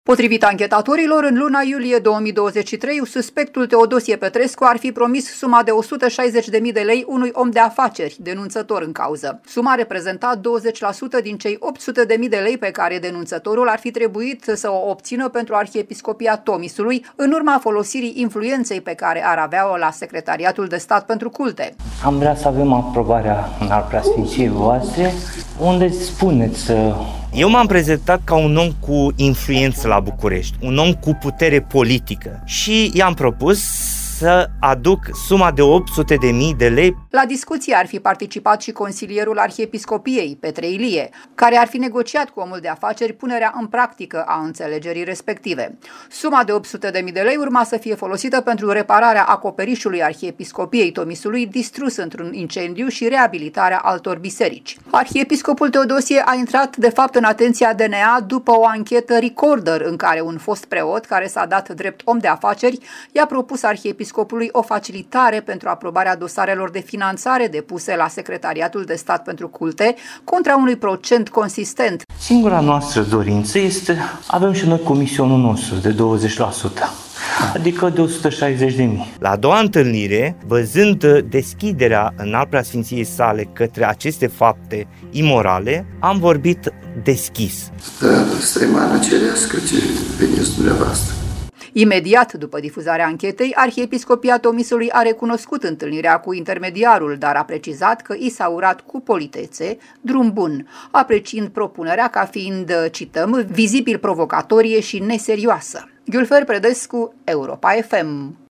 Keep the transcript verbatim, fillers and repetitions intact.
Potrivit anchetatorilor, în luna iulie două mii douăzeci și trei, suspectul Teodosie Petrescu ar fi promis suma de o sută șaizeci de mii de lei unui om de afaceri, denunțător în cauză. Suma reprezenta douăzeci la sută din cei opt sute de mii de lei pe care denunțătorul ar fi trebuit să o obțină pentru Arhiepiscopia Tomisului, în urma folosirii influenței pe care ar avea-o la Secretariatul de Stat pentru Culte. Am vrea să avem aprobarea în al preasfinției voastre, unde spuneți să... Eu m-am prezentat ca un om cu influență la București, un om cu putere politică și i-am propus să aduc suma de opt sute de mii de lei. La discuție ar fi participat și consilierul Arhiepiscopiei, Petre Ilie, care ar fi negociat cu omul de afaceri punerea în practică a înțelegerii respective. Suma de opt sute de mii de lei urma să fie folosită pentru repararea acoperișului Arhiepiscopiei Tomisului distrus într-un incendiu și reabilitarea altor biserici. Arhiepiscopul Teodosie a intrat de fapt în atenția D N A după o anchetă recorder în care un fost preot, care s-a dat drept om de afaceri, i-a propus arhiepiscopului Scopului o facilitare pentru aprobarea dosarelor de finanțare depuse la Secretariatul de Stat pentru Culte contra unui procent consistent. Singura noastră dorință este, avem și noi comisionul nostru de douăzeci la sută, adică de o sută șaizeci de mii. La a doua întâlnire, văzând deschiderea în al preasfinției sale către aceste fapte imorale, am vorbit deschis. Da, străimana cerească ce veniți dumneavoastră. Imediat după difuzarea anchetei, Arhiepiscopia Tomisului a recunoscut întâlnirea cu intermediarul, dar a precizat că i s-a urat cu politețe drum bun, apreciind propunerea ca fiind, cităm, vizibil provocatorie și neserioasă. Gülfer Predescu, Europa F M.